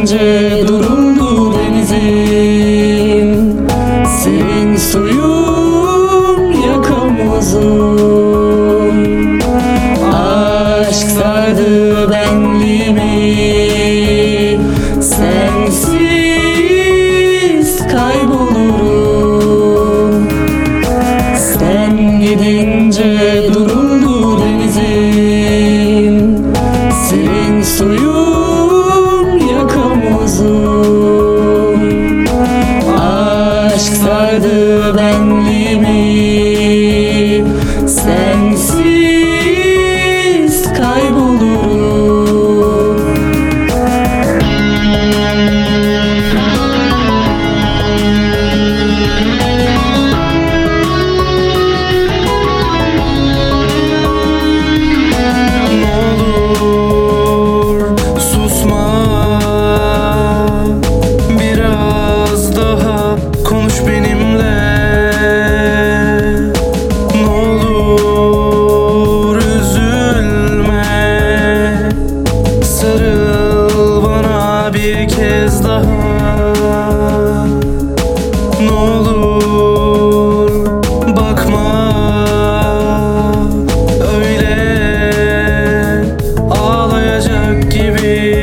gidince duruldu denizim, serin suyum yakamızım. Aşk sardı benliğimi, sensiz kaybolurum. Sen gidince duruldu denizim, serin suyum yakamızım. Aşk sardı benliğimi, sensiz kaybolurum. Konuş benimle, ne olur üzülme. Sarıl bana bir kez daha, ne olur bakma öyle ağlayacak gibi.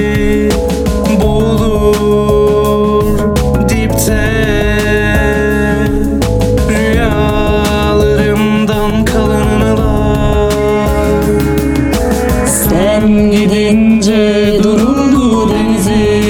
Boğulur dipte rüyalarımdan kalan anılar. Sen gidince duruldu denizim,